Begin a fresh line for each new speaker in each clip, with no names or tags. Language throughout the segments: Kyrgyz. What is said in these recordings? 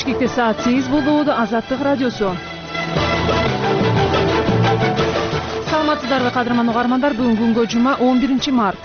Бишкекте саат 8 болууда. Азаттык радиосу. Саламатсыздарбы кадырман угармандар, бүгүн күнгө жума 11 март.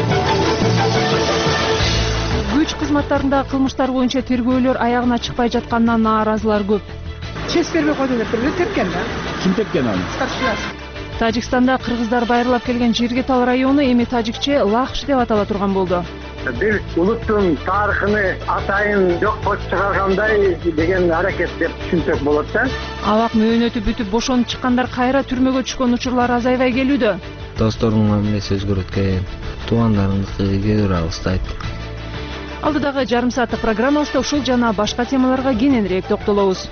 Күч кызматтарындагы кылмыштар боюнча тергөөлөр аягына чыкпай жатканынан нааразылар көп.
Честь бербей койду деп туруп тепкен да.
Ким тепкен аны?
Тажикстанда кыргыздар байырлап келген Жиргетал району эми тажикче Лахш деп атала турган болду.
Бир улуттун тарыхыны атайын жок болуп чыгаргандай деген аракет деп түшүнсөк болот да.
Абак мөөнөтү бүтүп бошонуп чыккандар кайра түрмөгө түшкөн учурлар азайбай келүүдө.
Достордун мамилеси өзгөрөт экен, туугандарыңдыкы кээ алыстайт.
Алдыдагы жарым сааттык программабызда ушул жана башка темаларга кененирээк токтолобуз.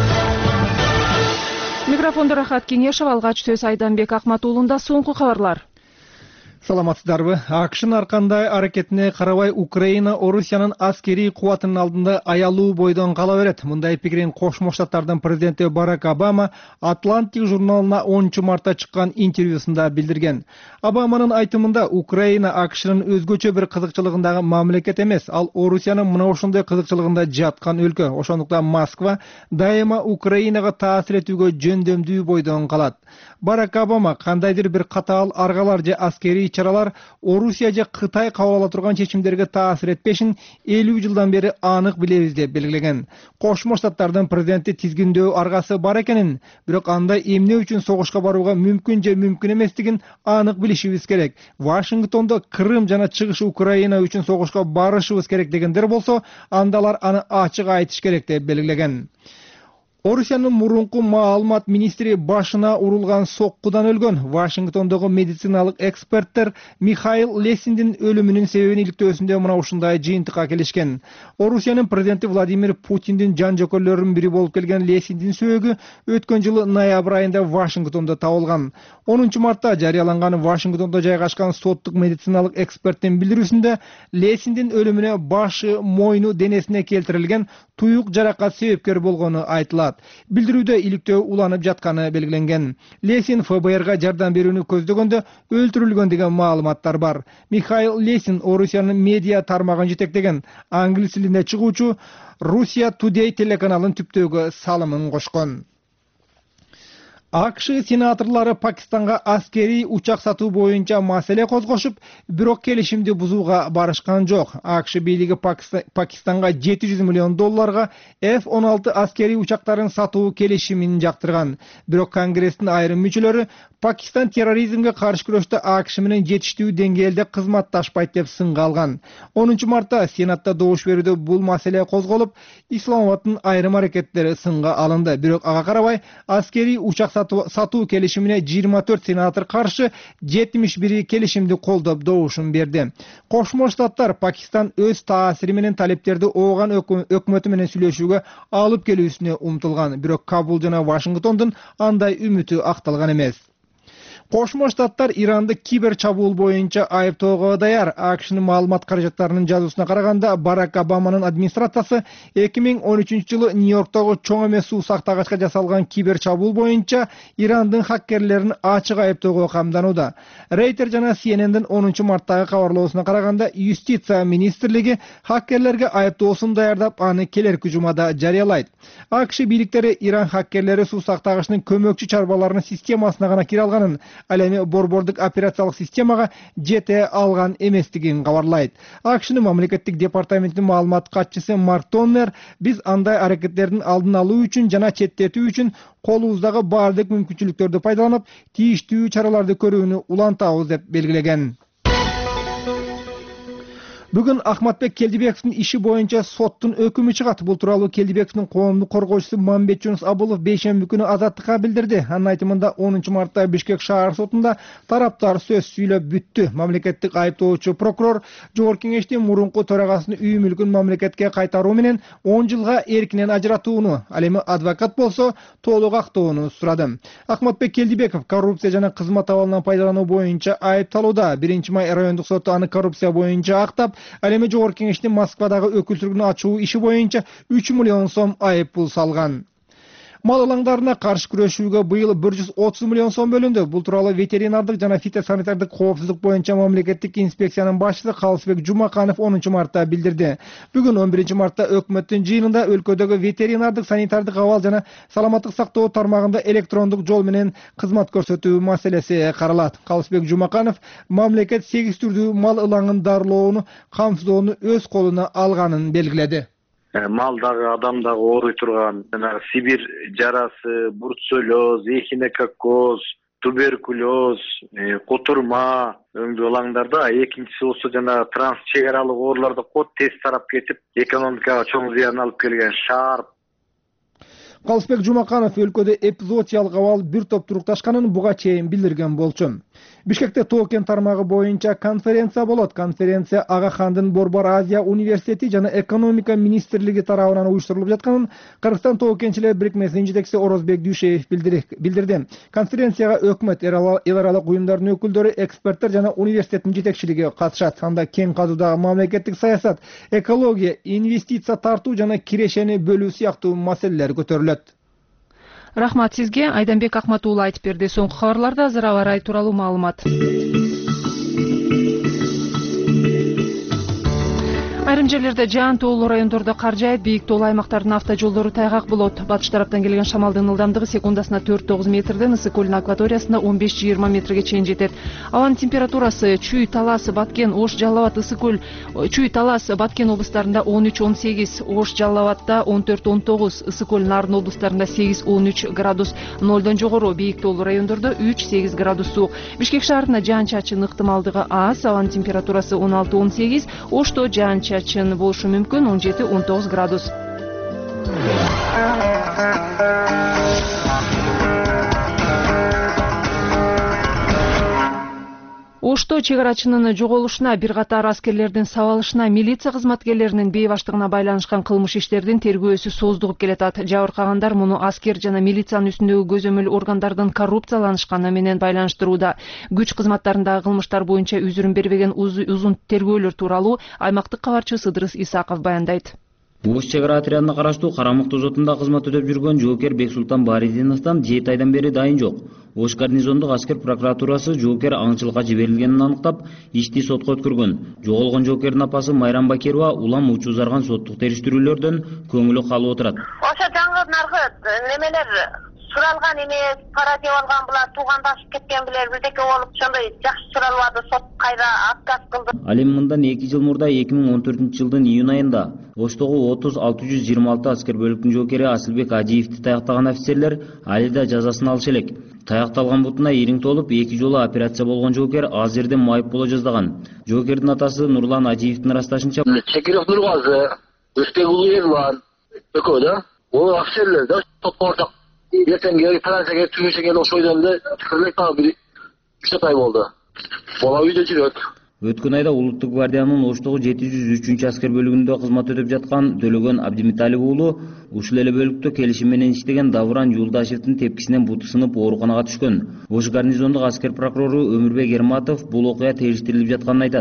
Микрофондо Рахат Кеңешов, алгач сөз Айданбек Акматуулунда. Соңку кабарлар.
Саламатсыздарбы. АКШнын аркандай аракетине карабай Украина Орусиянын аскерий кубатынын алдында аялуу бойдон кала берет. Мындай пикирин Кошмо Штаттардын президенти Барак Обама Атлантик журналына 10 мартта чыккан интервьюсунда билдирген. Обаманын айтымында Украина АКШнын өзгөчө бир кызыкчылыгындагы мамлекет эмес, ал Орусиянын мына ошондой кызыкчылыгында жаткан өлкө. Ошондуктан Москва дайыма Украинага таасир этүүгө жөндөмдүү бойдон калат. Барак Обама кандайдыр бир катаал аргалар же аскерий чаралар Орусия же Кытай кабыл ала турган чечимдерге таасир этпешин 50 жылдан бери анык билебиз деп белгилеген. Кошмо Штаттардын президенти тизгиндөө аргасы бар экенин, бирок андай эмне үчүн согушка барууга мүмкүн же мүмкүн эместигин анык билишибиз керек. Вашингтондо Крым жана чыгыш Украина үчүн согушка барышыбыз керек дегендер болсо, андалар аны ачык айтыш керек деп белгилеген. Орусиянын мурунку маалымат министри башына урулган соккудан өлгөн. Вашингтондогу медициналык эксперттер Михаил Лесиндин өлүмүнүн себебин иликтөөсүндө мына ушундай жыйынтыкка келишкен. Орусиянын президенти Владимир Путиндин жан жөкөлөрүнүн бири болуп келген Лесиндин сөөгү өткөн жылы ноябрь айында Вашингтондо табылган. 10 мартта жарыяланган Вашингтондо жайгашкан соттук медициналык эксперттин билдирүүсүндө Лесиндин өлүмүнө башы, мойну, денесине келтирилген туюк жаракат себепкер болгону айтылат. Билдирүүдө иликтөө уланып жатканы белгиленген. Лесин ФБРга жардам берүүнү көздөгөндө өлтүрүлгөн деген маалыматтар бар. Михаил Лесин Орусиянын медиа тармагын жетектеген. Англис тилинде чыгуучу Russia Today телеканалын түптөөгө салымын кошкон. АКШ сенаторлары Пакистанга аскерий учак сатуу боюнча маселе козгошуп, бирок келишимди бузууга барышкан жок. АКШ бийлиги Пакистанга $700 миллион F-16 аскерий учактарын сатуу келишимин жактырган. Бирок Конгресстин айрым мүчөлөрү Пакистан терроризмге каршы күрөштө АКШ менен жетиштүү деңгээлде кызматташпайт деп сынга алган. 10 мартта Сенатта добуш берүүдө бул маселе козголуп, Исламабадтын айрым аракеттери сынга алынды. Бирок ага карабай аскерий учак сатуу келишимине 24 сенатор каршы, 71 келишимди колдоп добушун берди. Кошмо Штаттар Пакистан өз таасири менен талептерди ооган өкмөтү менен сүйлөшүүгө алып келүүсүнө умтулган. Бирок Кабул жана Вашингтондун андай үмүтү акталган эмес. Кошмо Штаттар Иранды кибер чабуул боюнча айыптоого даяр. АКШнын маалымат каражаттарынын жазуусуна караганда, Барак Обаманын администрациясы 2013 жылы Нью-Йорктогу чоң эмес суу сактагачка жасалган кибер чабуул боюнча Ирандын хаккерлерин ачык айыптоого камданууда. Рейтер жана CNN'дин 10 марттагы кабарлоосуна караганда, Юстиция министрлиги хаккерлерге айыптоосун даярдап, аны келерки жумада жарыялайт. АКШ бийликтери Иран хаккерлери суу сактагычтын көмөкчү чарбаларынын системасына гана кире алганын, ал эми борбордук операциялык системага жете алган эместигин кабарлайт. АКШнын мамлекеттик департаментинин маалымат катчысы Марк Тоннер: "Биз андай аракеттердин алдын алуу үчүн жана четтетүү үчүн колубуздагы баардык мүмкүнчүлүктөрдү пайдаланып, тийиштүү чараларды көрүүнү улантабыз" деп белгилеген. Бүгүн Ахматбек Келдибековдун иши боюнча соттун өкүмү чыгат. Бул тууралуу Келдибековдун коомдук коргоочусу Мамбет Жунус Абулов бейшемби күнү Азаттыкка билдирди. Анын айтымында 10 мартта Бишкек шаар сотунда тараптар сөз сүйлөп бүттү. Мамлекеттик айыптоочу прокурор Жогорку Кеңештин мурунку төрагасынын үй мүлкүн мамлекетке кайтаруу менен 10 жылга эркинен ажыратууну, ал эми адвокат болсо толук актоону сурады. Ахматбек Келдибеков коррупция жана кызмат абалынан пайдалануу боюнча айыпталууда. 1 май райондук соту аны коррупция боюнча актап, ал эми Жогорку Кеңештин Москвадагы өкүлчүлүгүн ачуу иши боюнча 3 миллион сом айып пул салган. Мал ылаңдарына каршы күрөшүүгө быйыл 130 миллион сом бөлүндү. Бул тууралуу ветеринардык жана фитосанитардык коопсуздук боюнча мамлекеттик инспекциянын башчысы Калысбек Жумаканов 10 мартта билдирди. Бүгүн 11 мартта өкмөттүн жыйынында өлкөдөгү ветеринардык, санитардык абал жана саламаттык сактоо тармагында электрондук жол менен кызмат көрсөтүү маселеси каралат. Калысбек Жумаканов мамлекет 8 түрдүү мал ылаңын дарылоону камсыздоону өз колуна алганын белгиледи.
Малдагы, адамдагы ооруй турган жанагы Сибирь жарасы, бруцеллез, эхинококоз, туберкулез, кутурма өңдүү ылаңдарда, экинчиси болсо жанагы транс чек аралык ооруларды код тез тарап кетип, экономикага чоң зыян алып келген шарп.
Калысбек Жумаканов өлкөдө эпизоотиялык абал бир топ турукташканын буга чейин билдирген болчу. Бишкекте токен тармагы боюнча конференция болот. Конференция Ага Хандын Борбор Азия университети жана экономика министрлиги тарабынан уюштурулуп жатканын Кыргызстан тоокенчилер бирикмесинин жетекчиси Орозбек Дүйшеев билдирди. Конференцияга өкмөт, эл аралык уюмдардын өкүлдөрү, эксперттер жана университеттин жетекчилиги катышат. Анда кең катуудагы мамлекеттик саясат, экология, инвестиция тартуу жана кирешени бөлүү сыяктуу маселелер көтөрүлөт.
Рахмат сизге. Айданбек Акматуулу айтып берди. Соңку кабарларда азыр аба ырайы тууралуу маалымат. Айрым жерлерде жаан тоолуу райондордо кар жаайт, бийик тоолуу аймактардын автожолдору тайгак болот. Батыш тараптан келген шамалдын ылдамдыгы секундасына 4-9 метрден Ысык көлүнүн акваториясында 15-20 метрге чейин жетет. Абанын температурасы Чүй, Талас, Баткен, Ош, Жалал абад, Ысык көл, Чүй, Талас, Баткен облустарында 13-18, Ош, Жалал абадда 14-19, Ысык көл, Нарын облустарында 8-13 градус, 0дон жогору, бийик тоолуу райондордо 3-8 градус суук. Бишкек шаарында жаан-чачын ыктымалдыгы аз, абанын температурасы 16-18, Ошто жаан-чачын болушу мүмкүн 17-19 градус. Ошто чек арачынын жоголушуна, бир катар аскерлердин сабалышына, милиция кызматкерлеринин бейбаштыгына байланышкан кылмыш иштердин тергөөсү сооздугуп келатат. Жабыркагандар муну аскер жана милициянын үстүндөгү көзөмөл органдардын коррупцияланышканы менен байланыштырууда. Күч кызматтарындагы кылмыштар боюнча үзүрүн бербеген узун тергөөлөр тууралуу аймактык кабарчы Сыдырыс Исаков баяндайт.
Ош чек ара отрядына караштуу Карамык тозотунда кызмат өтөп жүргөн жоокер Бексултан Баридиновдон 7 айдан бери дайын жок. Ош гарнизондук аскер прокуратурасы жоокер аңчылыкка жиберилгенин аныктап, ишти сотко өткөргөн. Жоголгон жоокердин апасы Майрам Бакирова улам учу зарган соттук териштирүүлөрдөн көңүлү калып отурат.
Ошо жаңы немелер суралган эмес, пара жеп алган булар, туугандашып кеткен билер, бирдеке болуп ошондой жакшы суралбады, сот кайра отказ кылды.
Ал эми мындан 2 жыл мурда 2014-жылдын июнь айында Оштогу 30-626 аскер бөлүктүн жоокери Асылбек Ажиевди таяктаган офицерлер али да жазасын алышы элек. Таякталган бутуна ириң толуп 2 жолу операция болгон жоокер аз жерден майып боло жаздаган. Жоокердин атасы Нурлан Ажиевдин ырасташынча,
Чекиров Нургазы, Өзбек Улуу Эрлан, экөө да, ол офицерлер да топтортак. Ертеңге Францияга түгүшеге ошойдон эле тикирлек тагы бир 3 ай болду. Бала үйдө жүрөт.
Өткөн айда Улуттук гвардиянын Оштогу 703 аскер бөлүгүндө кызмат өтөп жаткан Төлөгөн Абдимиталип уулу ушул эле бөлүктө келишим менен иштеген Давуран Юлдашевдин тепкисинен буту сынып ооруканага түшкөн. Ош гарнизондук аскер прокурору Өмүрбек Ерматов бул окуя териштирилип жатканын айтат.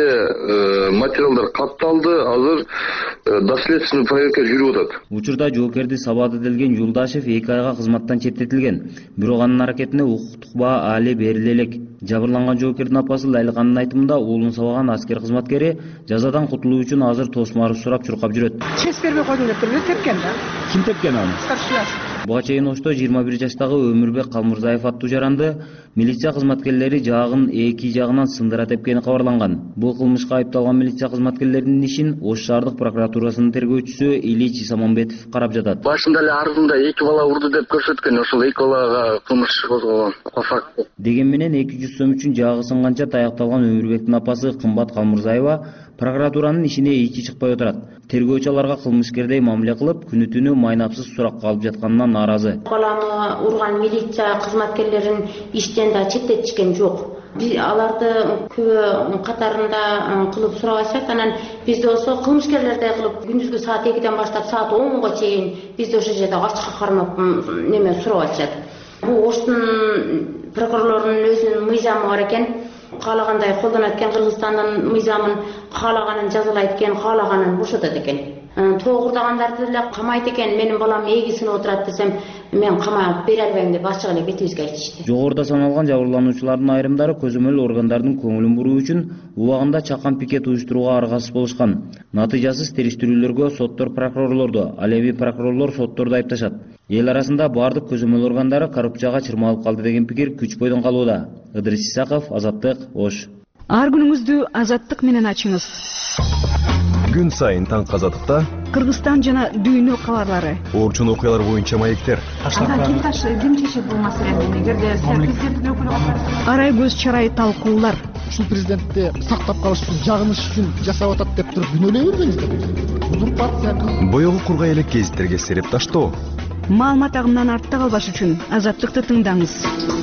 Бизде материалдар катталды, азыр доследственный проверка жүрүп атат.
Учурда жоокерди сабады делген Юлдашев 2 айга кызматтан четтетилген. Бирок анын аракетине укуктук баа али бериле элек. Жабырланган жоокердин апасы Лайлыканын айтымында уулун сабаган аскер кызматкери жазадан кутулуу үчүн азыр тосмару сурап чуркап жүрөт.
Чес бербей койдум деп туруп тепкен да.
Ким тепкен аны? Буга чейин Ошто 21 жаштагы Өмүрбек Калмырзаев аттуу жаранды милиция кызматкерлери жаагын эки жагынан сындыра тепкени кабарланган. Бул кылмышка айыпталган милиция кызматкерлеринин ишин Ош шаардык прокуратурасынын тергөөчүсү Илич Исамонбетов карап жатат.
Башында эле арызында 2 бала урду деп көрсөткөн, ошол 2 балага кылмыш козголгон.
Деген менен 200 сом үчүн жаагы сынганча таякталган Өмүрбектин апасы Кымбат Калмырзаева прокуратуранын ишине ичи чыкпай отурат. Тергөөчү аларга кылмышкердей мамиле кылып, күнү-түнү майнапсыз суракка алып жатканынан нааразы.
Баланы урган милиция кызматкерлерин иштен да четтетишкен жок. Биз аларды көбү катарында кылып сурабайсызбы? Анан бизде болсо кылмышкерлердей кылып күндүзгү саат 2ден баштап саат 10га чейин бизде ошол жерде ачыкка кармап неме сурабайсызбы? Бул Оштун прокурорлорунун өзүнүн мыйзамы бар экен. Каалагандай колдонот экен, Кыргызстандын мыйзамын каалаганын жазалайт экен, каалаганын бошотот экен. Тоогурдагандарды эле камайт экен. Менин балам эги сынып отурат десем, мен камап бере албайм деп ачык эле бетибизге айтышты.
Жогоруда саналган жабырлануучулардын айрымдары көзөмөл органдардын көңүлүн буруу үчүн убагында чакан пикет уюштурууга аргасыз болушкан. Натыйжасыз териштирүүлөргө соттор прокурорлорду, ал эми прокурорлор сотторду айыпташат. Эл арасында бардык көзөмөл органдары коррупцияга чырмалып калды деген пикир күч бойдон калууда. Ыдырыс Исаков, Азаттык, Ош.
Ар күнүңүздү Азаттык менен ачыңыз.
Күн сайын таң Азаттыкта
Кыргызстан жана дүйнө кабарлары.
Орчун окуялар боюнча маектер.
Кимташ ким чечет бул маселени? Эгерде президенттин өкүлү катышса,
Арай көз чарай талкуулар.
Ушул президентти сактап калыш үчүн, жагыныш үчүн жасап атат деп туруп күнөөлөй бербеңиздер. Узурпация.
Боёгу кургай элек гезиттерге сереп таштоо.
Маалымат агымынан артта калбаш үчүн Азаттыкты тыңдаңыз.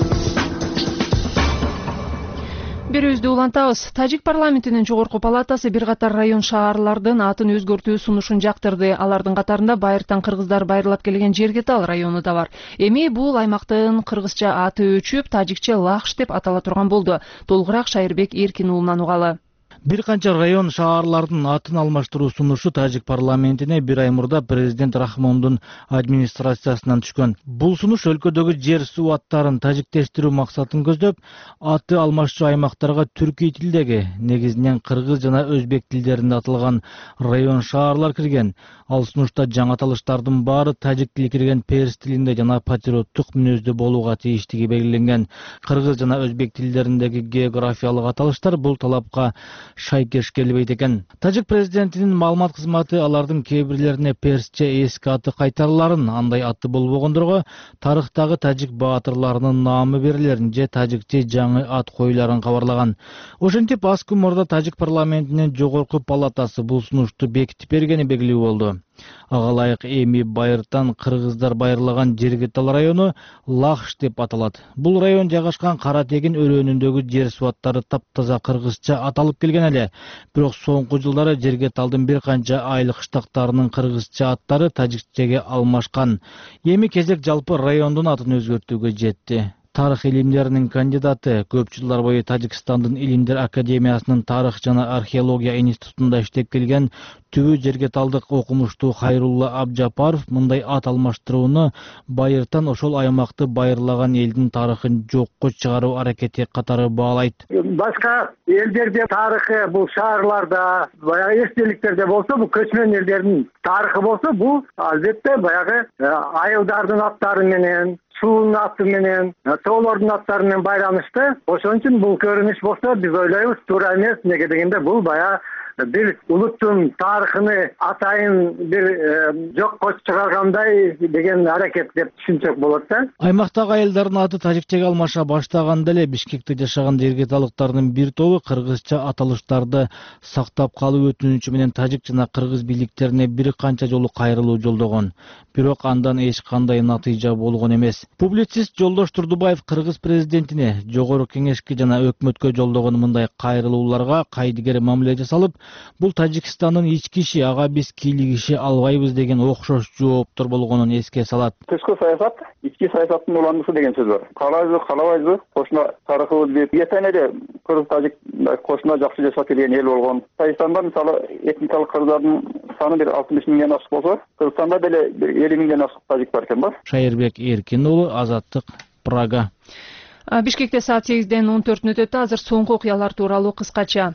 Берүүбүздү улантабыз. Тажик парламентинин жогорку палатасы бир катар район шаарлардын атын өзгөртүү сунушун жактырды. Алардын катарында Байыртан кыргыздар байырлап келген Жергетал району да бар. Эми бул аймактын кыргызча аты өчүп, тажикче Лахш деп атала турган болду. Толугураак Шайырбек Эркин уулунан угалы.
Бир канча район шаарлардын атын алмаштыруу сунушу Тажик парламентине бир ай мурда президент Рахмондун администрациясынан түшкөн. Бул сунуш өлкөдөгү жер суу аттарын тажиктештирүү максатын көздөп, аты алмашчу аймактарга түркий тилдеги, негизинен кыргыз жана өзбек тилдеринде аталган район шаарлар кирген. Ал сунушта жаңы аталыштардын баары тажик тили кирген перс тилинде жана патриоттук мүнөздө болууга тийиштиги белгиленген. Кыргыз жана өзбек тилдериндеги географиялык аталыштар бул талапка шайкеш келбейт экен. Тажик президентинин маалымат кызматы алардын кээ бирлерине персче эски аты кайтарыларын, андай аты болбогондорго тарыхтагы тажик баатырларынын наамы берилерин же тажикче жаңы ат коюларын кабарлаган. Ошентип аз күн мурда Тажик парламентинин жогорку палатасы бул сунушту бекитип бергени белгилүү болду. Ага ылайык эми Байыртан кыргыздар байырлаган Жергетал району Лахш деп аталат. Бул район жайгашкан Кара Тегин өрөөнүндөгү жер суаттары таптаза кыргызча аталып келген эле. Бирок соңку жылдары Жергеталдын бир канча айыл кыштактарынын кыргызча аттары тажикчеге алмашкан. Эми кезек жалпы райондун атын өзгөртүүгө жетти. Тарых илимдеринин кандидаты, көп жылдар бою Тажикстандын Илимдер академиясынын тарых жана археология институтунда иштеп келген түбү Жергеталдык окумуштуу Хайрулла Абжапаров мындай ат алмаштырууну Байыртан ошол аймакты байырлаган элдин тарыхын жокко чыгаруу аракети катары баалайт.
Башка элдерде тарыхы, бул шаарларда, баягы эстеликтерде болсо, бул көчмөн элдердин тарыхы болсо, бул албетте баягы айылдардын аттары менен, суунун аты менен, тоолордун аттары менен байланышты. Ошон үчүн бул көрүнүш болсо, биз ойлойбуз, туура эмес. Неге дегенде бул баягы бир улуттун тарыхыны атайын бир жокко чыгаргандай деген аракет деп түшүнсөк болот да.
Аймактагы айылдардын аты тажикчеге алмаша баштаганда эле Бишкекте жашаган жергеталыктардын бир тобу кыргызча аталыштарды сактап калуу өтүнүчү менен тажик жана кыргыз бийликтерине бир канча жолу кайрылуу жолдогон. Бирок андан эч кандай натыйжа болгон эмес. Публицист Жолдош Турдубаев кыргыз президентине жогору кеңешке жана өкмөткө жолдогон мындай кайрылууларга кайдыгер мамиле жасалып, бул Тажикстандын ички иши, ага биз кийлигише албайбыз деген окшош жооптор болгонун эске салат.
Тышкы саясат, ички саясаттын уландысы деген сөз бар. Каалайбызбы, каалабайбызбы, кошуна тарыхыбыз бип, эртең эле кыргыз тажик кошуна жакшы жашап келген эл болгон. Тажикстанда мисалы этникалык кыргыздардын саны бир 60 миңден ашык болсо, Кыргызстанда деле 50 миңден ашык тажик бар экен бар.
Шайырбек Эркин уулу, Азаттык, Прага.
Бишкекте саат 8-ден 14 өтөт. Азыр соңку окуялар тууралуу кыскача.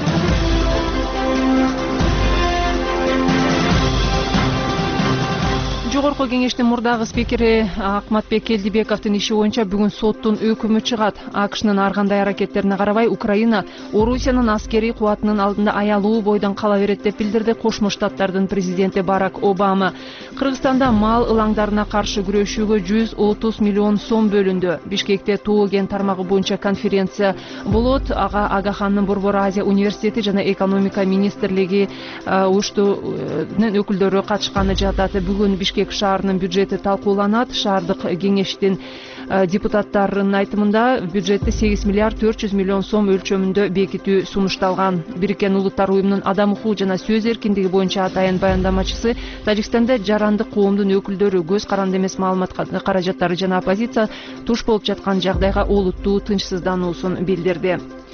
Жогорку кеңештин мурдагы спикери Акматбек Келдибековдун иши боюнча бүгүн соттун өкүмү чыгат. АКШнын ар кандай аракеттерине карабай Украина Орусиянын аскерий кубатынын алдында аялуу бойдон кала берет деп билдирди Кошмо Штаттардын президенти Барак Обама. Кыргызстанда мал ылаңдарына каршы күрөшүүгө 130 миллион сом бөлүндү. Бишкекте Тоо кен тармагы боюнча конференция болот. Ага Агахандын Борбор Азия университети жана экономика министрлиги уюштунун өкүлдөрү катышканы жатат. Бүгүн Бишкек шаарынын бюджети талкууланат. Шаардык кеңештин депутаттарынын айтымында бюджетти 8 миллиард 400 миллион сом өлчөмүндө бекитүү сунушталган. Бириккен Улуттар уюмунун адам укугу жана сөз эркиндиги боюнча атайын баяндамачысы Тажикстанда жарандык коомдун өкүлдөрү көз каранды эмес маалымат каражаттары жана оппозиция туш болуп жаткан жагдайга олуттуу тынчсыздануусун билдирди.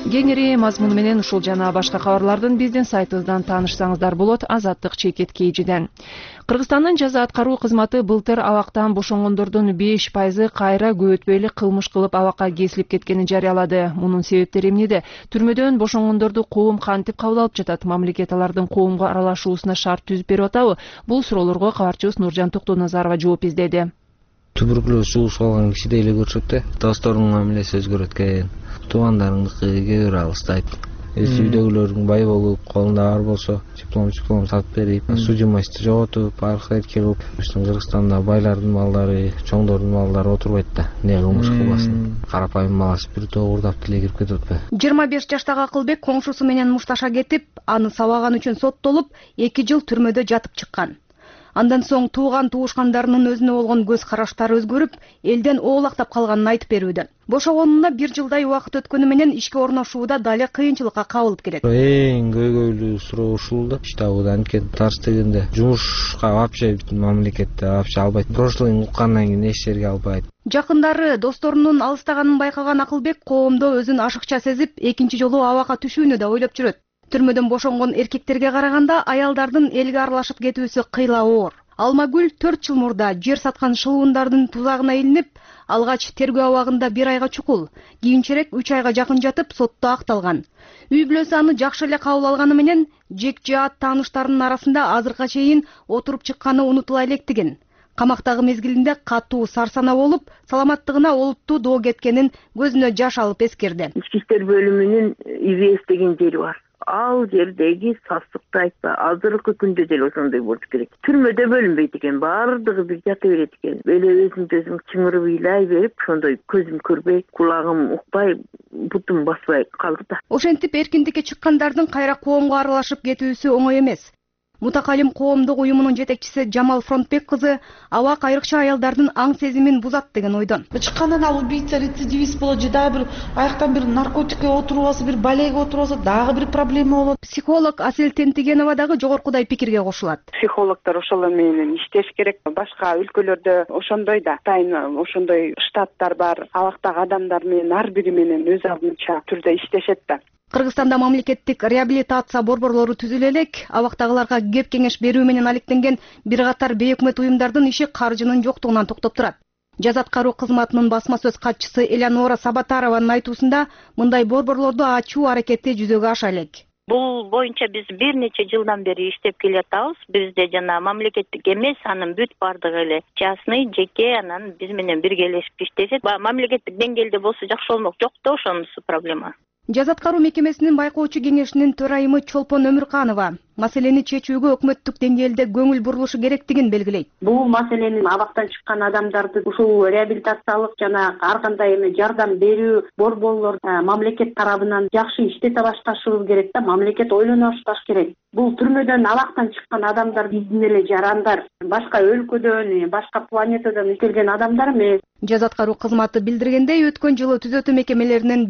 Кеңири мазмуну менен ушул жана башка кабарлардын биздин сайтыбыздан таанышсаңыздар болот. Азаттык чекит KG'den. Кыргызстандын жаза аткаруу кызматы былтыр абактан бошонгондордун 5% кайра көбөтпөйлүк кылмыш кылып абакка кесилип кеткенин жарыялады. Мунун себептери эмнеде? Түрмөдөн бошонгондорду коом кантип кабыл алып жатат? Мамлекет алардын коомго аралашуусуна шарт түзүп берип атабы? Бул суроолорго кабарчыбыз Нуржан Токтоназарова жооп издеди.
Туберкулез жугушуп алган кишидей эле көрүшөт да. Достордун мамилеси өзгөрөт экен. Туугандарыңдыкы кээ бир алыстайт. Үйдөгүлөрүң бай болуп, колунда бар болсо, диплом сатып берип, судимость жоготуп, аркы кылып, Кыргызстанда байлардын малдары, чоңдордун малдары отурбайт да. Не кылмыш кылбасын. Карапайым малас бир тоогурдап деле кирип кетип атпайбы?
25 жаштагы Акылбек коңшусу менен мушташа кетип, аны сабаган үчүн соттолуп, 2 жыл түрмөдө жатып чыккан. Андан соң тууган туушкандарынын өзүнө болгон көз караштары өзгөрүп, элден оолактап калганын айтып берүүдө. Бошогонуна 1 жылдай убакыт өткөнү менен ишке орношууда дали кыйынчылыкка кабылып келет.
Эң көйгөйлүү суроо ушул да. Иштабыда анткени тарс дегенде жумушка вообще мамлекетте вообще албайт. Прошлыйын уккандан кийин эч жерге албайт.
Жакындары досторунун алыстаганын байкаган Акылбек коомдо өзүн ашыкча сезип, экинчи жолу абакка түшүүнү да ойлоп жүрөт. Түрмөдөн бошонгон эркектерге караганда аялдардын элге аралашып кетүүсү кыйла оор. Алмагүл 4 жыл мурда жер саткан шылуундардын тузагына илинип, алгач тергөө абагында 1 айга чукул, кийинчерээк 3 айга жакын жатып сотто акталган. Үй бүлөсү аны жакшы эле кабыл алганы менен жек жаат тааныштарынын арасында азыркыга чейин отуруп чыкканы унутула электигин. Камактагы мезгилинде катуу сарсана болуп, саламаттыгына олуттуу доо кеткенин көзүнө жаш алып эскерди.
Ички иштер бөлүмүнүн ИВС деген жери бар. Ал жердеги састыкты айтпа, азыркы күндө деле ошондой болуш керек. Түрмөдө бөлүнбөйт экен, баардыгы бир жата берет экен. Эле өзүм чыңырып ыйлай берип, ошондой көзүм көрбөй, кулагым укпай, бутум баспай калды да.
Ошентип эркиндикке чыккандардын кайра коомго аралашып кетүүсү оңой эмес. Мутакалим коомдук уюмунун жетекчиси Жамал Фронтбек кызы абак айрыкча аялдардын аң сезимин бузат деген ойдон.
Чыккандан ал убийца, рецидивист болот же дагы бир аяктан бир наркотикке отуруп алса, бир балеге отуруп алса, дагы бир проблема болот.
Психолог Асель Тентигенова дагы жогоркудай пикирге кошулат.
Психологдор ошол менен иштеш керек. Башка өлкөлөрдө ошондой да, ошондой штаттар бар. Абактагы адамдар менен ар бири менен өз алдынча түрдө иштешет да.
Кыргызстанда мамлекеттик реабилитация борборлору түзүлө элек, абактагыларга кеп кеңеш берүү менен алектенген бир катар бейөкмөт уюмдардын иши каржынын жоктугунан токтоп турат. Жаза аткаруу кызматынын басма сөз катчысы Элеонора Сабатарованын айтуусунда мындай борборлорду ачуу аракети жүзөгө аша элек.
Бул боюнча биз бир нече жылдан бери иштеп келатабыз. Бизде жана мамлекеттик эмес, анын бүт бардыгы эле частный, жеке, анан биз менен биргелешип иштешет. Мамлекеттик деңгээлде болсо жакшы болмок, жок да ошонусу проблема.
Жаза аткаруу мекемесинин байкоочу кеңешинин төрайымы Чолпон Өмүрканова маселени чечүүгө өкмөттүк деңгээлде көңүл бурулушу керектигин белгилейт.
Бул маселенин абактан чыккан адамдарды ушул реабилитациялык жана ар кандай жардам берүү борборлор мамлекет тарабынан жакшы иштете башташыбыз керек да, мамлекет ойлоно башташ керек. Бул түрмөдөн абактан чыккан адамдар биздин эле жарандар, башка өлкөдөн, башка планетадан келген адамдар эмес.
Жаза аткаруу кызматы билдиргендей, өткөн жылы түзөтүү мекемелеринен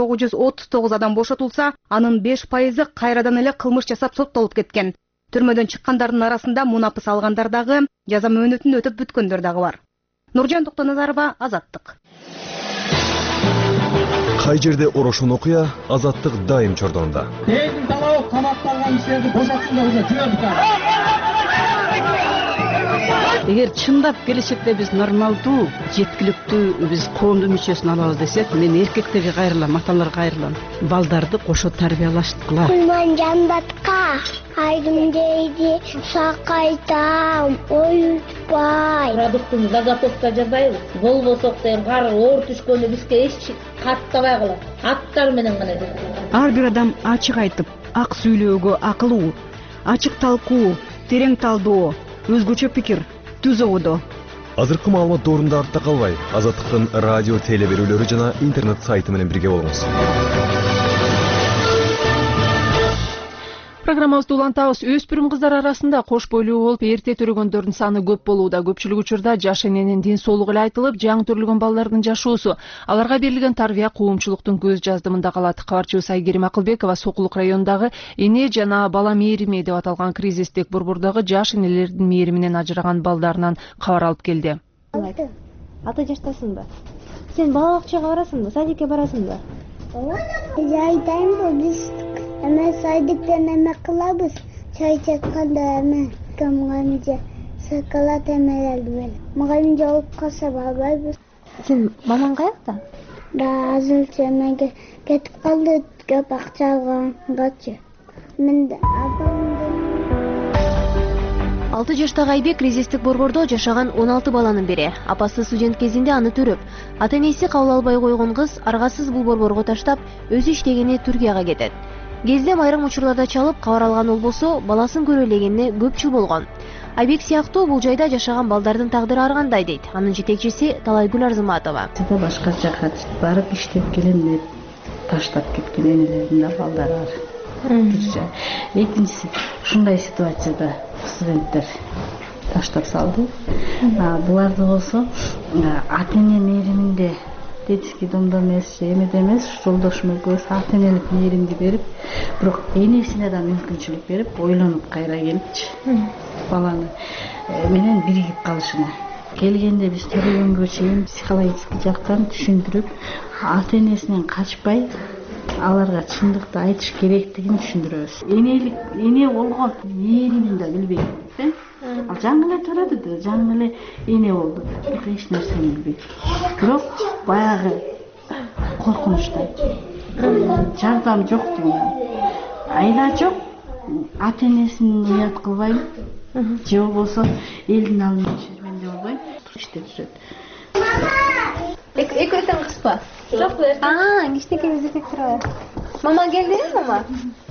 1939 адам бошотулса, анын 5% кайрадан эле кылмыш жасап соттолуп кеткен. Түрмөдөн чыккандардын арасында мунапыс алгандар дагы, жаза мөөнөтүн өтүп бүткөндөр дагы бар. Нуржан Токтоназарова, Азаттык.
Кай жерде орошун окуя, Азаттык дайым чордонунда.
Элдин талабы камакталган кишилерди бошотсун деп жүрөбүз.
Эгер чындап келечекте биз нормалдуу, жеткиликтүү биз коомдун мүчөсүн алабыз десек, мен эркектерге кайрылам, аталарга кайрылам. Балдарды кошо тарбиялаштыкыла.
Кулман жандатка, айдым дейди, сакайтам, оютпай.
Продуктун заготовка жасайбыз. Болбосок деген кар оор түшкөндө бизге эч каттабай калат. Аттар менен гана жасайбыз.
Ар бир адам ачык айтып, ак сүйлөөгө акылуу, ачык талкуу, терең талдоо, өзгөчө пикир, түз ободо.
Азыркы маалымат доорунда артта калбай, Азаттыктын радио теле берүүлөрү жана интернет сайты менен бирге болуңуз.
Программабызды улантабыз. Өспүрүм кыздар арасында кош бойлуу болуп, эрте төрөгөндөрдүн саны көп болууда. Көпчүлүк учурда жаш эненин ден соолугу эле айтылып, жаңы төрөлгөн балдардын жашоосу, аларга берилген тарбия коомчулуктун көз жаздымында калат. Кабарчыбыз Айгерим Акылбекова Сокулук районундагы эне жана бала мээрими деп аталган кризистик борбордогу жаш энелердин мээриминен ажыраган балдарынан кабар алып келди.
Ата жаштасыңбы? Сен бала бакчага барасыңбы, садикке барасыңбы?
Жайдайм бул биз эме сайдыктан эме кылабыз. Чай чатканда эме камганча шоколад эмелерди бел. Мага жолуп калса барбайбыз.
Сен мамаң каякта?
Да азырча эмеге кетип калды, көп акча алгангачы. Мен апамдын
6 жаштагы Айбек кризистик борбордо жашаган 16 баланын бири. Апасы студент кезинде аны төрөп, ата-энеси кабыл албай койгон кыз аргасыз бул борборго таштап, өзү иштегени Түркияга кетет. Кездем айрым учурларда чалып кабар алган болбосо, баласын көрө элегенине көп жыл болгон. Айбек сыяктуу бул жайда жашаган балдардын тагдыры ар кандай дейт анын жетекчиси Талайгүл Арзыматова.
Башка жака барып иштеп келем деп таштап кеткен энелердин да балдары бар. Экинчиси ушундай ситуацияда студенттер таштап салды. Буларды болсо ата-эне мээриминде детский домдо эмес, эмеде эмес, жолдошум экөөбүз ата-энелик мээримди берип, бирок энесине да мүмкүнчүлүк берип, ойлонуп кайра келипчи баланы менен биригип калышына. Келгенде биз төрөгөнгө чейин психологический жактан түшүндүрүп, ата-энесинен качпай аларга чындыкты айтыш керектигин түшүндүрөбүз. Эне болгон мээримин да билбейт. Ал жаңы эле төрөдү да, жаңы эле эне болду. Эч нерсени билбейт. Бирок баягы коркунучтай. Жардам жок дүйнөдө. Айла жок. Ата-энесин уят кылбайм. Же болбосо элдин алдында шерменде болбойм. Иштеп жүрөт.
Экөө тең кызба? Жок берди. Кичинекей өзү турабы? Мама келдиби, мама?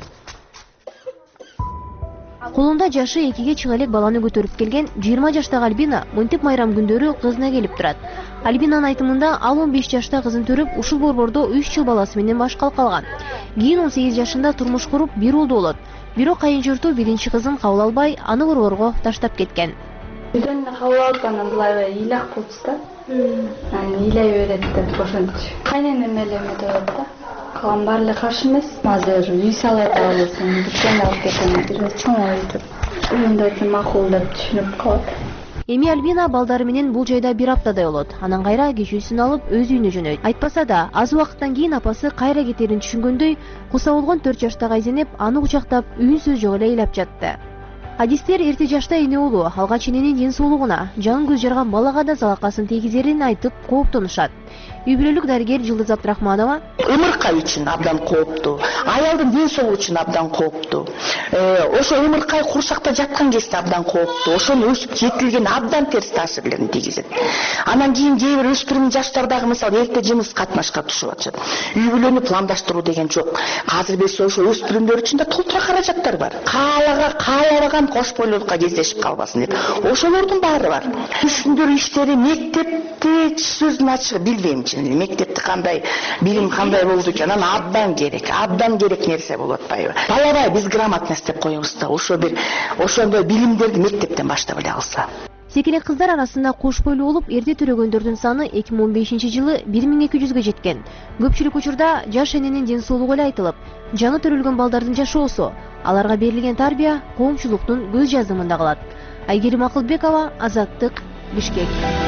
Колунда жашы 2ге чыга элек баланы көтөрүп келген 20 жаштагы Альбина мынтип майрам күндөрү кызына келип турат. Альбинанын айтымында ал 15 жашта кызын төрүп, ушул борбордо 3 жыл баласы менен баш калкалган. Кийин 18 жашында турмуш куруп, бир уулду болот. Бирок кайын журту биринчи кызын кабыл албай, аны борборго таштап кеткен.
Үйдөн кабыл алып анан булай ыйлак болчу да. Ыйлай берет деп ошентчи. Кайненем эле эмедеп да. Калган баары каршы эмес. Азыр үй салып алсаң, бүткөн алып кетем деп чоң айтып. Ошондой макул деп түшүнүп калат.
Эми Альбина балдары менен бул жайда бир аптадай болот. Анан кайра кечүүсүн алып өз үйүнө жөнөйт. Айтпаса да, аз убакыттан кийин апасы кайра кетерин түшүнгөндөй, куса болгон 4 жаштагы Айзенеп аны кучактап, үйүн сөз жок эле ыйлап жатты. Адистер эрте жашта эне уулу алгач эненин ден соолугуна, жаңы көз жарган балага да залакасын тийгизерин айтып кооптонушат. Үй бүлөлүк дарыгер Жылдыз Абдрахманова:
ымыркай үчүн абдан кооптуу, аялдын ден соолугу үчүн абдан кооптуу. Ошо ымыркай курсакта жаткан кезде абдан кооптуу. Ошону өсүп жетилген абдан терс таасирлерин тийгизет. Анан кийин кээ бир өспүрүм жаштардагы мисалы эрте жыныс катнашка түшүп атышат. Үй бүлөнү пландаштыруу деген жок. Азыр биз ошо өспүрүмдөр үчүн да толтура каражаттар бар. Каалаган кош бойлуулукка кездешип калбасын деп. Ошолордун баары бар. Түшүндүрүү иштери мектепте сөздүн ачыгы билбейм. Мектепте кандай билим кандай болду экен, анан абдан керек нерсе болуп атпайбы. Балабай биз грамотность деп коебуз да, ошондой билимдерди мектептен баштап эле алса.
Секелек кыздар арасында кош бойлуу болуп, эрте төрөгөндөрдүн саны 2015-жылы 1200-гэ жеткен. Көпчүлүк учурда жаш эненин ден соолугу эле айтылып, жаңы төрөлгөн балдардын жашоосу, аларга берилген тарбия коомчулуктун көз жазымында калат. Айгерим Акылбекова, Азаттык, Бишкек.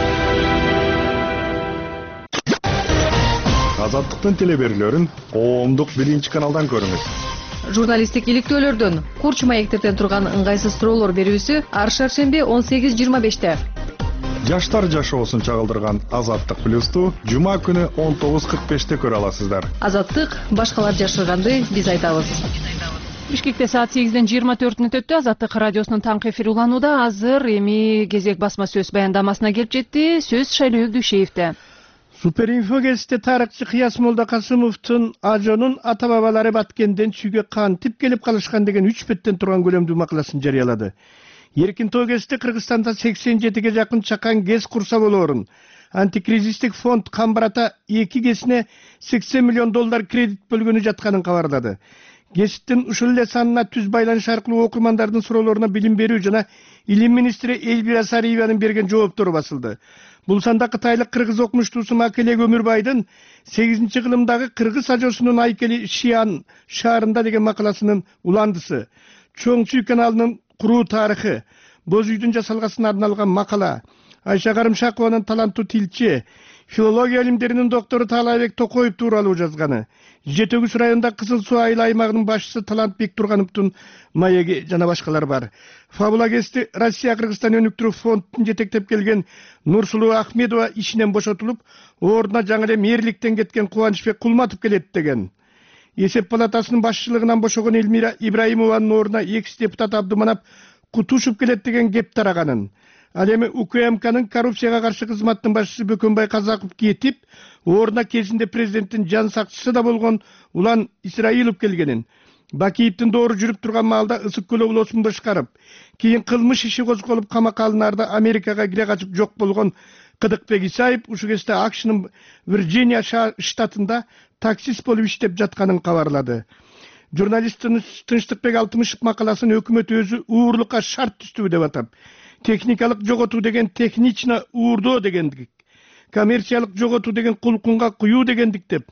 Азаттыктын телеберүүлөрүн коомдук 1-каналдан көрүңүз.
Журналисттик иликтөөлөрдөн, курч маектерден турган ыңгайсыз суроолор берүүсү ар шаршемби 18:25-те.
Жаштар жашоосун чагылдырган Азаттык плюсту жума күнү 19:45-те көрө аласыздар.
Азаттык башкалар жашырганды биз айтабыз. Бишкекте саат 8:24 өттү. Азаттык радиосунун таңкы эфири уланууда. Азыр эми кезек басма сөз баяндамасына келип жетти. Сөз Шайлоо Дүйшеевде.
Суперинфо кезте тарыхчы Кыяс Молдокасымовдун ажонун ата бабалары баткенден чүйгө кантип келип калышкан деген 3 беттен турган көлөмдүү макаласын жарыялады. Эркин тоо кезте Кыргызстанда 87ге жакын чакан ГЭС курса болоорун, антикризистик фонд Камбарата 2 ГЭСине $80 миллион кредит бөлгөнү жатканын кабарлады. ГЭСтин ушул эле санына түз байланыш аркылуу окурмандардын суроолоруна билим берүү жана илим министри Эльвира Сариеванын берген жооптору басылды. Бул санда кытайлык кыргыз окумуштуусу Макеле Өмүрбайдын 8-кылымдагы кыргыз ажосунун айкели Шиан шаарында деген макаласынын уландысы. Чоң Чүй каналынын куруу тарыхы, боз үйдүн жасалгасына арналган макала, Айша Карымшакованын таланттуу тилчи, филология илимдеринин доктору Таалайбек Токоев тууралуу жазганы. Жетөгүс районунда Кызыл Суу айыл аймагынын башчысы Талантбек Тургановдун маеги жана башкалар бар. Фабула кести Россия Кыргызстан өнүктүрүү фондун жетектеп келген Нурсулуу Ахмедова ишинен бошотулуп, ордуна жаңы эле мэрликтен кеткен Кубанычбек Кулматов келет деген. Эсеп палатасынын башчылыгынан бошогон Элмира Ибраимованын ордуна экс депутат Абдыманап Кутушев келет деген кеп тараганын. Ал эми УКМКнын коррупцияга каршы кызматтын башчысы Бөкөнбай Казаков кетип, ордуна кезинде президенттин жан сакчысы да болгон Улан Исраилов келгенин, Бакиевдин доору жүрүп турган маалда ысык көл облусун башкарып, кийин кылмыш иши козголуп камакка алынаарда Америкага кире качып жок болгон Кыдыкбек Исаев ушул кезде АКШнын Вирджиния штатында таксист болуп иштеп жатканын кабарлады. Журналист Тынчтыкбек Алтымышев макаласын өкмөт өзү уурлукка шарт түздү деп атап, техникалык жоготуу деген технично уурдоо дегендик, коммерциялык жоготуу деген кулкунга куюу дегендик деп,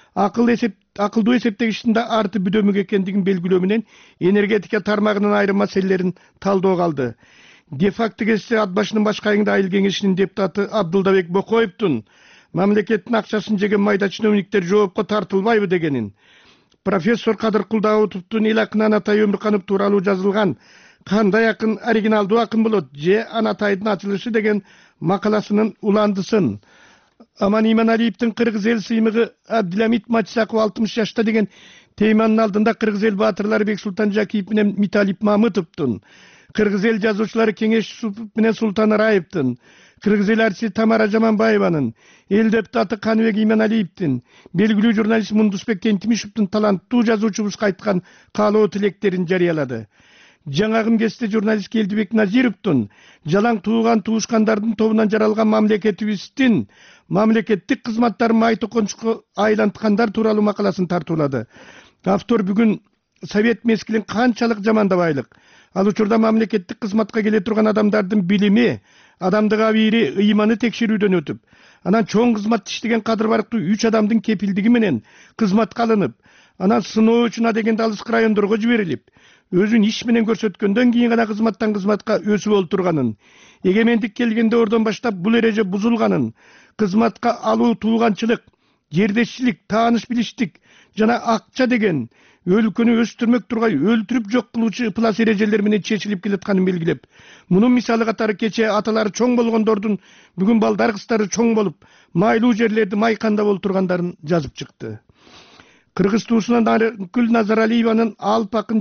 акылдуу эсептегичтин да арты бүдөмүк экендигин белгилөө менен энергетика тармагынын айрым маселелерин талдоого алды. Де факто кесте ат башынын башка айылда айыл кеңешинин депутаты Абдулдабек Бокоевдун мамлекеттин акчасын жеген майда чиновниктер жоопко тартылбайбы дегенин, профессор Кадыр Кулдаутовдун эл акыны Анатай Өмүрканов тууралуу жазылган «Кандай акын оригиналдуу акын болот же Анатайдын ачылышы» деген макаласынын уландысын, Аман Иманалиевдин кыргыз эл сыймыгы Абдиламит Матисаков 60 жашта деген тейманын алдында кыргыз эл баатырлары Бексултан Жакиев менен Миталип Мамытовдун, кыргыз эл жазуучулары Кеңеш Супов менен Султан Раевдин, кыргыз эл артисти Тамара Жаманбаеванын, эл депутаты Каныбек Иманалиевдин, белгилүү журналист Мундусбек Тентимишевдин таланттуу жазуучубузга айткан каалоо тилектерин жарыялады. Жаңагым кесте журналист Келдибек Назировдун жалаң тууган туушкандардын тобунан жаралган мамлекетибиздин мамлекеттик кызматтарын май токончукка айланткандар тууралуу макаласын тартуулады. Автор бүгүн совет мезгилин канчалык жамандабайлык, ал учурда мамлекеттик кызматка келе турган адамдардын билими, адамдык абийири, ыйманы текшерүүдөн өтүп, анан чоң кызматта иштеген кадыр барктуу 3 адамдын кепилдиги менен кызматка алынып, анан сыноо үчүн адегенде алыскы райондорго жиберилип, өзүн иш менен көрсөткөндөн кийин гана кызматтан кызматка өсүп олтурганын, эгемендик келгенде ордон баштап бул эреже бузулганын, кызматка алуу тууганчылык, жердешчилик, тааныш билиштик жана акча деген өлкөнү өстүрмөк тургай өлтүрүп жок кылуучу ыплас эрежелер менен чечилип келатканын белгилеп, мунун мисалы катары кечээ аталары чоң болгондордун бүгүн балдар кыздары чоң болуп, майлуу жерлерди майкандап олтургандарын жазып чыкты. Кыргыз туусунан Нарынкүл Назаралиеванын Алп акын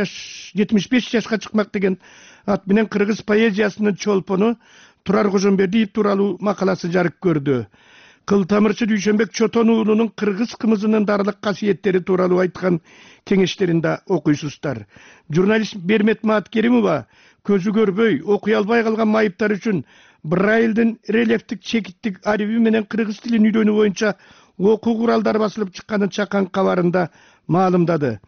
75 жашка чыкмак деген ат менен кыргыз поэзиясынын чолпону Турар Кожомбердиев тууралуу макаласы жарык көрдү. Кыл тамырчы Дүйшөнбек Чотон уулунун кыргыз кымызынын дарлык касиеттери тууралуу айткан кеңештерин да окуйсуздар. Журналист Бермет Маткеримова көзү көрбөй, окуй албай калган майыптар үчүн Брайлдын рельефтик чекиттик ариби менен кыргыз тилин үйрөнүү боюнча окуу куралдары басылып чыкканын чакан кабарында маалымдады.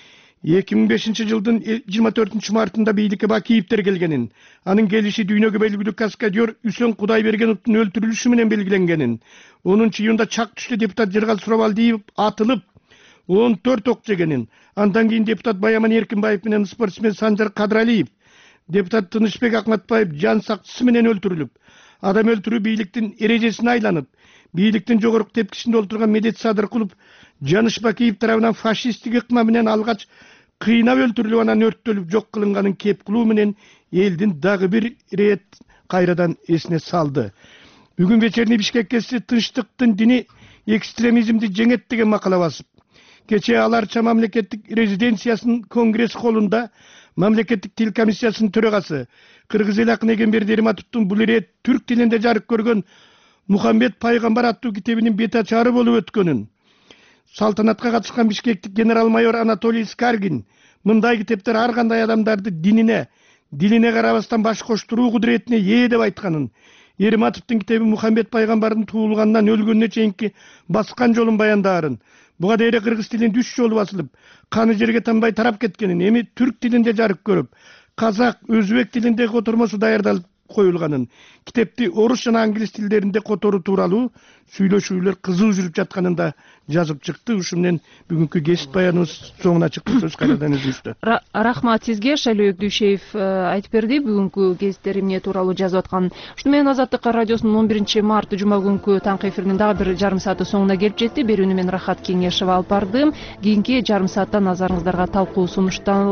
2005 жылдын 24 мартында бийликке Бакиевдер келгенин, анын келиши дүйнөгө белгилүү каскадер Үсөн Кудайбергеновдун өлтүрүлүшү менен белгиленгенин, 10 июнда чак түштө депутат Жыргал Сурабалдиев атылып 14 ок жегенин, андан кийин депутат Баяман Эркинбаев менен спортсмен Санжар Кадралиев, депутат Тынычбек Акматбаев жан сакчысы менен өлтүрүлүп, адам өлтүрүү бийликтин эрежесине айланып, бийликтин жогорку тепкичинде олтурган Медет Садыркулов Жаныш Бакиев тарабынан фашисттик ыкма менен алгач кыйнап өлтүрүлүп, анан өрттөлүп жок кылынганын кеп кылуу менен элдин дагы бир рет кайрадан эсине салды. Бүгүн вечерний Бишкек кести тынчтыктын дини экстремизмди жеңет деген макала басып, кечээ Аларча мамлекеттик резиденциясынын конгресс холлунда мамлекеттик тил комиссиясынын төрагасы кыргыз эл акыны Эгемберди Эриматовдун бул ирет түрк тилинде жарык көргөн Мухаммед Пайгамбар аттуу китебинин бет ачары болуп өткөнүн, салтанатка катышкан бишкектик генерал-майор Анатолий Скаргин мындай китептер ар кандай адамдарды дилине карабастан баш коштуруу кудуретине ээ деп айтканын, Эриматовдун китеби Мухаммед Пайгамбардын туулгандан өлгөнүнө чейинки баскан жолун баяндаарын, буга дейре кыргыз тилинде 3 жолу басылып, каны жерге танбай тарап кеткенин, эми түрк тилинде жарык көрүп, казак, өзбек тилинде котормосу даярдалып коюлганын, китепти орус жана англис тилдеринде которуу тууралуу сүйлөшүүлөр кызуу жүрүп жатканын да жазып чыкты. Ушу менен бүгүнкү кесип баяныбыз соңуна чыкты. Сөз кайрадан өзүңүздө.
Рахмат сизге. Шайлоо Өкдүшеев айтып берди бүгүнкү гезиттер эмне тууралуу жазып атканын. Ушуну менен Азаттык радиосунун 11 март жума күнкү таңкы эфиринин дагы бир жарым сааты соңуна келип жетти. Берүүнү мен Рахат Кеңешева алып бардым. Кийинки жарым саатта назарыңыздарга талкуу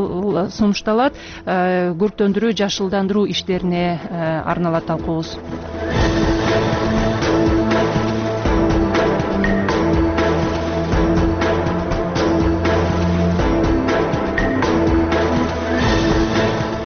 сунушталат. Көрктөндүрүү, жашылдандыруу иштерине арналат талкуубуз.